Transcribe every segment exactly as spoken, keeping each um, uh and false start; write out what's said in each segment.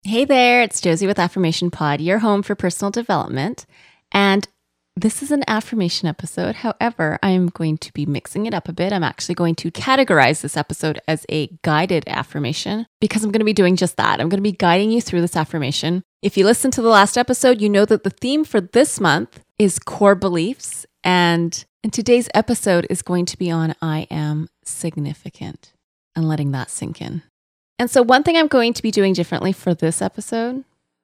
Hey there, it's Josie with Affirmation Pod, your home for personal development. And this is an affirmation episode. However, I'm going to be mixing it up a bit. I'm actually going to categorize this episode as a guided affirmation because I'm going to be doing just that. I'm going to be guiding you through this affirmation. If you listened to the last episode, you know that the theme for this month is core beliefs. And, and today's episode is going to be on I am significant and letting that sink in. And so one thing I'm going to be doing differently for this episode,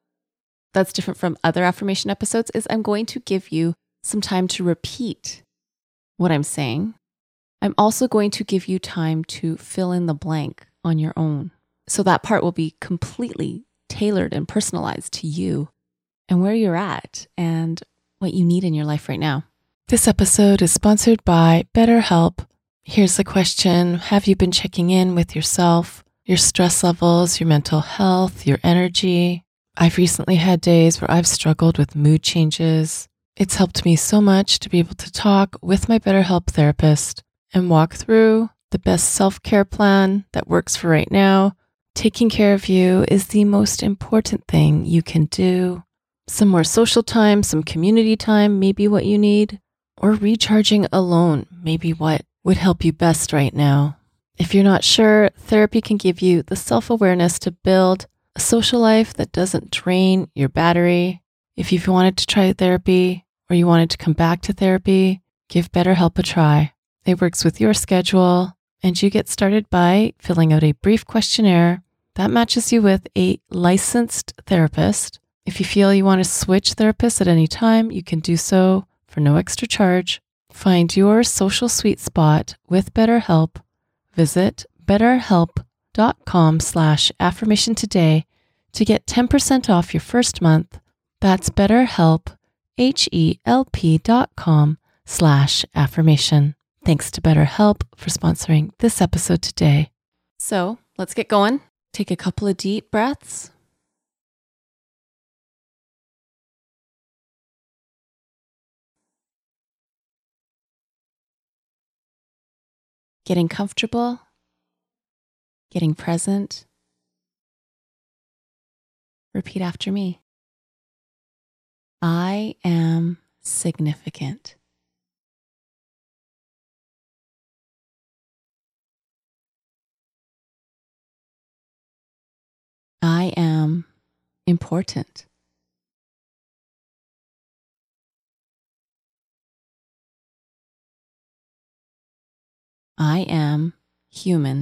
that's different from other affirmation episodes, is I'm going to give you some time to repeat what I'm saying. I'm also going to give you time to fill in the blank on your own. So that part will be completely tailored and personalized to you and where you're at and what you need in your life right now. This episode is sponsored by BetterHelp. Here's the question. Have you been checking in with yourself? Your stress levels, your mental health, your energy. I've recently had days where I've struggled with mood changes. It's helped me so much to be able to talk with my BetterHelp therapist and walk through the best self-care plan that works for right now. Taking care of you is the most important thing you can do. Some more social time, some community time, maybe what you need, or recharging alone, maybe what would help you best right now. If you're not sure, therapy can give you the self-awareness to build a social life that doesn't drain your battery. If you've wanted to try therapy or you wanted to come back to therapy, give BetterHelp a try. It works with your schedule, and you get started by filling out a brief questionnaire that matches you with a licensed therapist. If you feel you want to switch therapists at any time, you can do so for no extra charge. Find your social sweet spot with BetterHelp. Visit betterhelp.com slash affirmation today to get ten percent off your first month. That's betterhelp, H-E-L-P dot com slash affirmation. Thanks to BetterHelp for sponsoring this episode today. So let's get going. Take a couple of deep breaths. Getting comfortable, getting present. Repeat after me. I am significant. I am important. I am human.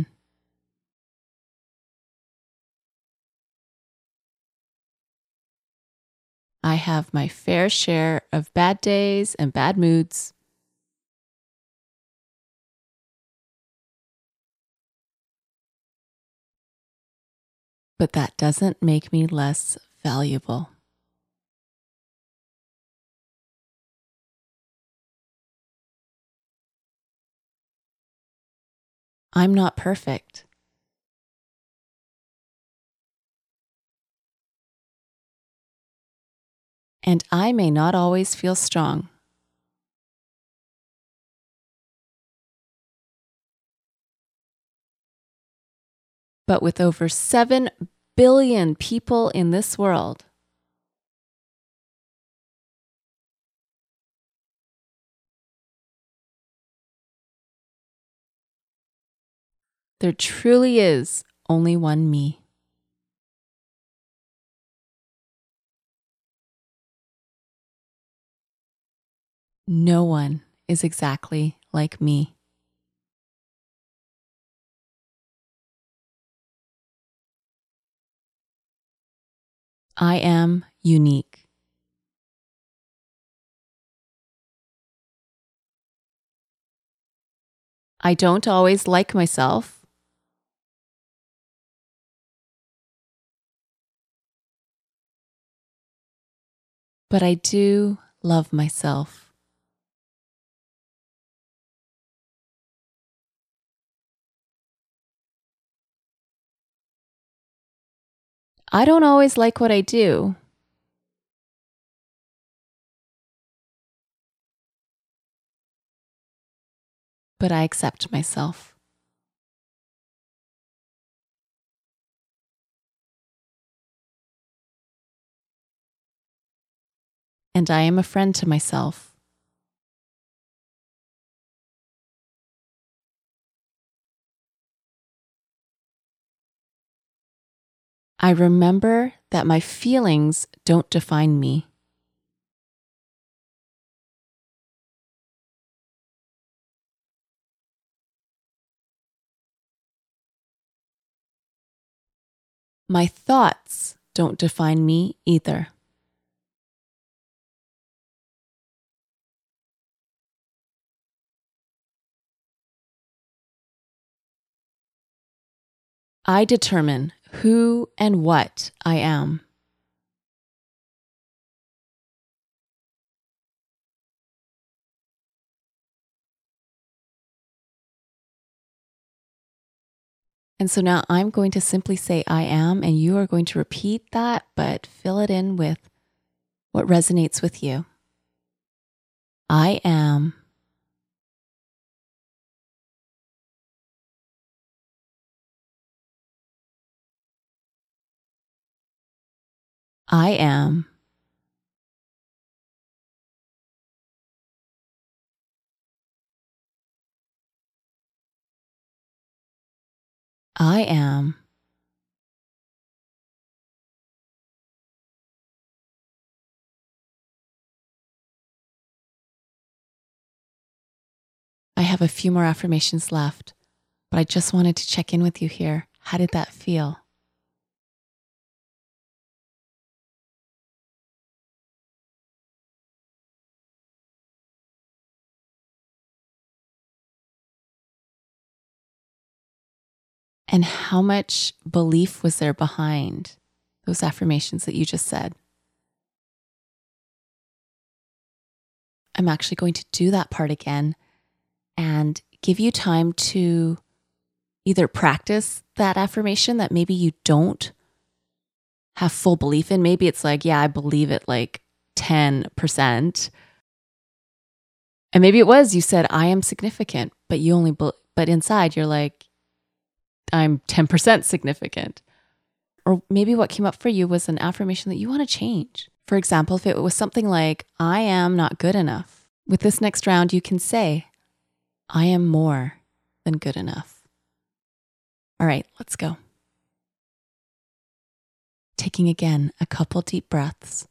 I have my fair share of bad days and bad moods. But that doesn't make me less valuable. I'm not perfect. And I may not always feel strong. But with over seven billion people in this world, there truly is only one me. No one is exactly like me. I am unique. I don't always like myself. But I do love myself. I don't always like what I do. But I accept myself. and I am a friend to myself. I remember that my feelings don't define me. My thoughts don't define me either. I determine who and what I am. And so now I'm going to simply say I am, and you are going to repeat that, but fill it in with what resonates with you. I am. I am. I am. I have a few more affirmations left, but I just wanted to check in with you here. How did that feel? And how much belief was there behind those affirmations that you just said? I'm actually going to do that part again and give you time to either practice that affirmation that maybe you don't have full belief in. Maybe it's like, yeah, I believe it like ten percent. And maybe it was, you said, I am significant, but you only, be- but inside you're like, I'm ten percent significant. Or maybe what came up for you was an affirmation that you want to change. For example, if it was something like, I am not good enough. With this next round, you can say, I am more than good enough. All right, let's go. Taking again a couple deep breaths.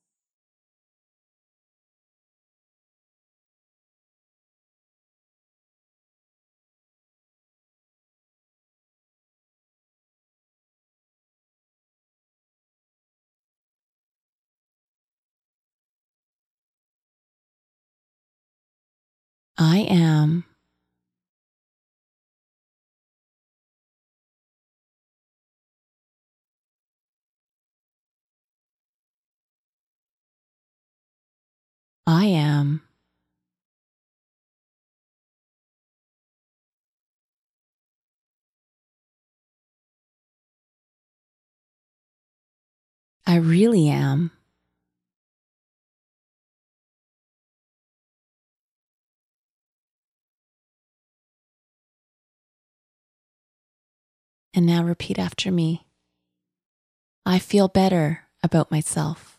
I am. I am. I really am. And now repeat after me. I feel better about myself.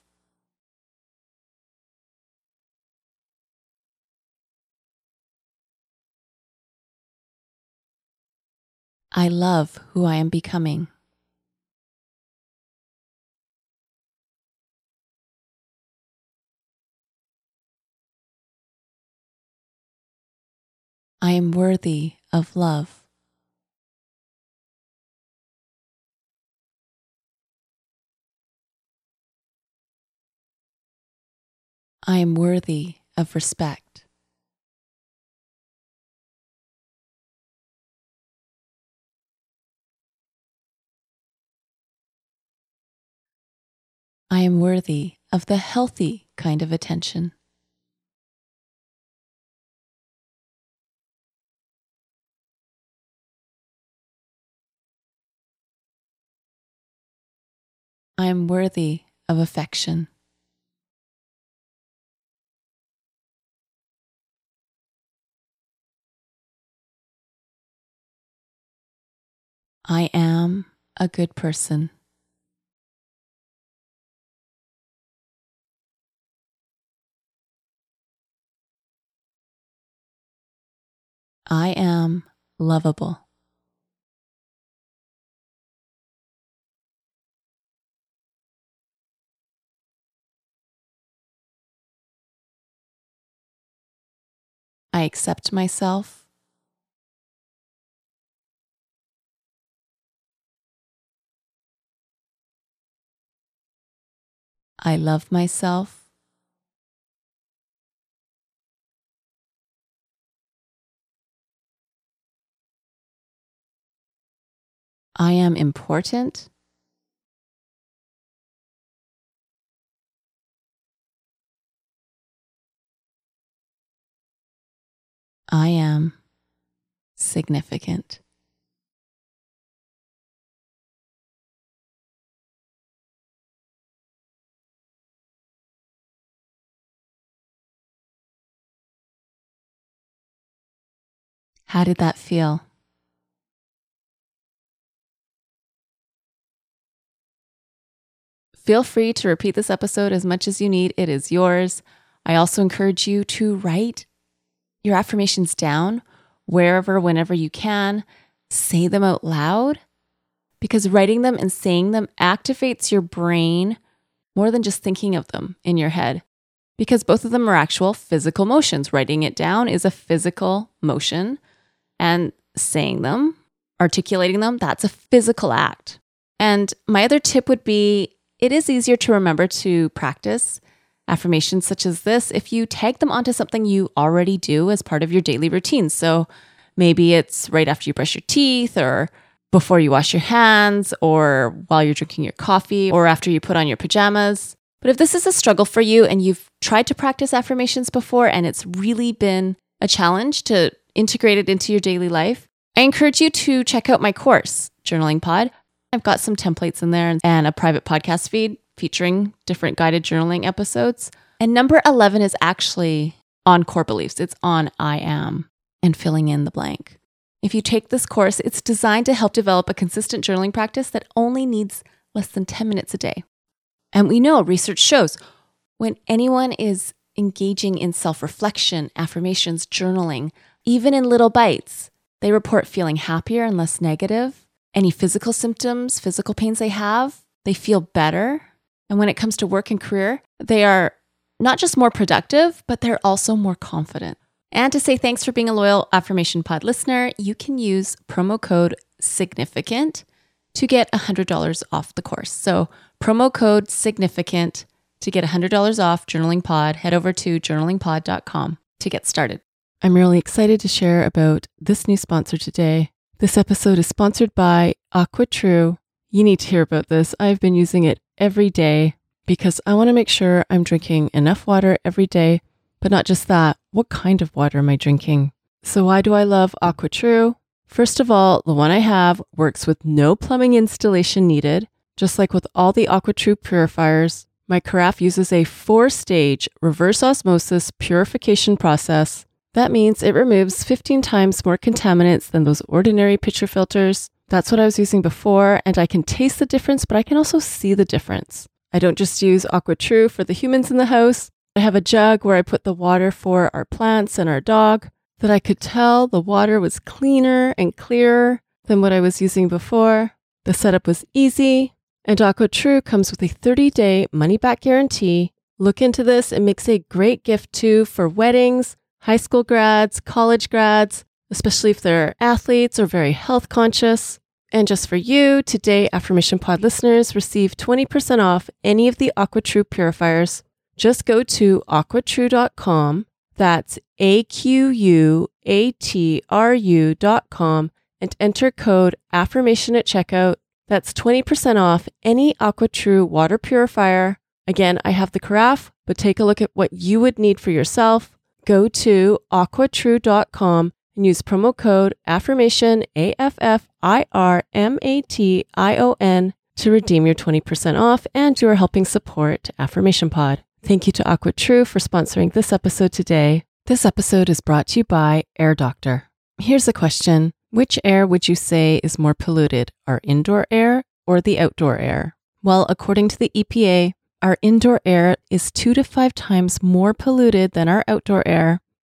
I love who I am becoming. I am worthy of love. I am worthy of respect. I am worthy of the healthy kind of attention. I am worthy of affection. I am a good person. I am lovable. I accept myself. I love myself. I am important. I am significant. How did that feel? Feel free to repeat this episode as much as you need. It is yours. I also encourage you to write your affirmations down wherever, whenever you can. Say them out loud, because writing them and saying them activates your brain more than just thinking of them in your head, because both of them are actual physical motions. Writing it down is a physical motion, and saying them, articulating them, that's a physical act. And my other tip would be, it is easier to remember to practice affirmations such as this if you tag them onto something you already do as part of your daily routine. So maybe it's right after you brush your teeth, or before you wash your hands, or while you're drinking your coffee, or after you put on your pajamas. But if this is a struggle for you and you've tried to practice affirmations before and it's really been a challenge to integrate it into your daily life, I encourage you to check out my course, Journaling Pod. I've got some templates in there and a private podcast feed featuring different guided journaling episodes. And number eleven is actually on core beliefs. It's on I am and filling in the blank. If you take this course, it's designed to help develop a consistent journaling practice that only needs less than ten minutes a day. And we know research shows when anyone is engaging in self-reflection, affirmations, journaling, even in little bites, they report feeling happier and less negative. Any physical symptoms, physical pains they have, they feel better. And when it comes to work and career, they are not just more productive, but they're also more confident. And to say thanks for being a loyal Affirmation Pod listener, you can use promo code SIGNIFICANT to get one hundred dollars off the course. So promo code SIGNIFICANT to get one hundred dollars off Journaling Pod. Head over to journaling pod dot com to get started. I'm really excited to share about this new sponsor today. This episode is sponsored by AquaTrue. You need to hear about this. I've been using it every day because I want to make sure I'm drinking enough water every day, but not just that. What kind of water am I drinking? So why do I love AquaTrue? First of all, the one I have works with no plumbing installation needed. Just like with all the AquaTrue purifiers, my carafe uses a four-stage reverse osmosis purification process. That means it removes fifteen times more contaminants than those ordinary pitcher filters. That's what I was using before, and I can taste the difference, but I can also see the difference. I don't just use AquaTrue for the humans in the house. I have a jug where I put the water for our plants and our dog, that I could tell the water was cleaner and clearer than what I was using before. The setup was easy, and AquaTrue comes with a thirty-day money-back guarantee. Look into this. It makes a great gift too for weddings, high school grads, college grads, especially if they're athletes or very health conscious. And just for you, today Affirmation Pod listeners receive twenty percent off any of the AquaTrue purifiers. Just go to aqua true dot com. That's A Q U A T R U dot com and enter code affirmation at checkout. That's twenty percent off any AquaTrue water purifier. Again, I have the carafe, but take a look at what you would need for yourself. Go to aqua true dot com and use promo code affirmation, A F F I R M A T I O N, to redeem your twenty percent off, and you are helping support Affirmation Pod. Thank you to AquaTrue for sponsoring this episode today. This episode is brought to you by Air Doctor. Here's a question. Which air would you say is more polluted, our indoor air or the outdoor air? Well, according to the E P A, our indoor air is two to five times more polluted than our outdoor air.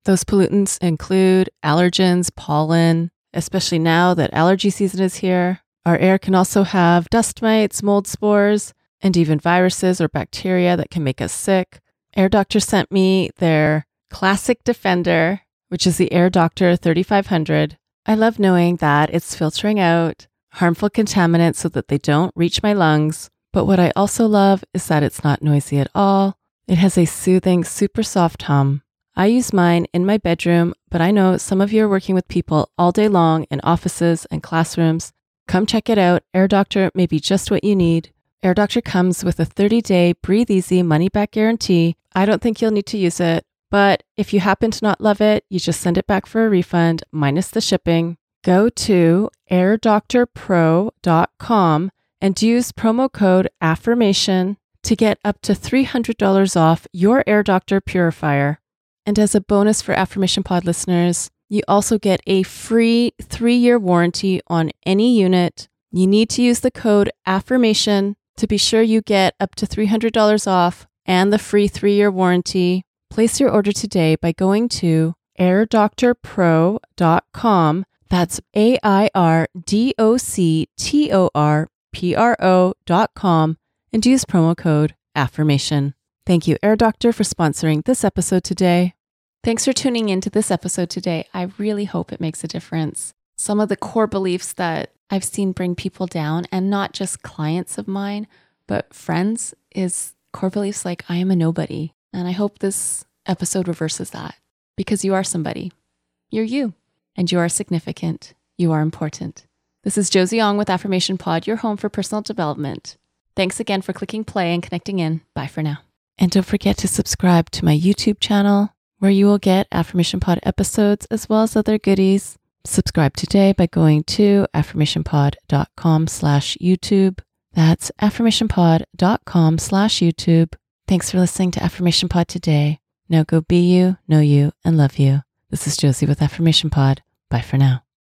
Those pollutants include allergens, pollen, especially now that allergy season is here. Our air can also have dust mites, mold spores, and even viruses or bacteria that can make us sick. Air Doctor sent me their Classic Defender, which is the Air Doctor thirty-five hundred. I love knowing that it's filtering out harmful contaminants so that they don't reach my lungs. But what I also love is that it's not noisy at all. It has a soothing, super soft hum. I use mine in my bedroom, but I know some of you are working with people all day long in offices and classrooms. Come check it out. Air Doctor may be just what you need. Air Doctor comes with a thirty-day breathe easy money-back guarantee. I don't think you'll need to use it, but if you happen to not love it, you just send it back for a refund, minus the shipping. Go to air doctor pro dot com and use promo code AFFIRMATION to get up to three hundred dollars off your Air Doctor purifier. And as a bonus for Affirmation Pod listeners, you also get a free three-year warranty on any unit. You need to use the code AFFIRMATION to be sure you get up to three hundred dollars off and the free three-year warranty. Place your order today by going to air doctor pro dot com. That's A I R D O C T O R P R O dot com and use promo code AFFIRMATION. Thank you, Air Doctor, for sponsoring this episode today. Thanks for tuning into this episode today. I really hope it makes a difference. Some of the core beliefs that I've seen bring people down, and not just clients of mine, but friends, is core beliefs like I am a nobody. And I hope this episode reverses that, because you are somebody. You're you, and you are significant. You are important. This is Josie Ong with Affirmation Pod, your home for personal development. Thanks again for clicking play and connecting in. Bye for now. And don't forget to subscribe to my YouTube channel, where you will get Affirmation Pod episodes as well as other goodies. Subscribe today by going to affirmationpod.com slash YouTube. That's affirmationpod.com slash YouTube. Thanks for listening to Affirmation Pod today. Now go be you, know you, and love you. This is Josie with Affirmation Pod. Bye for now.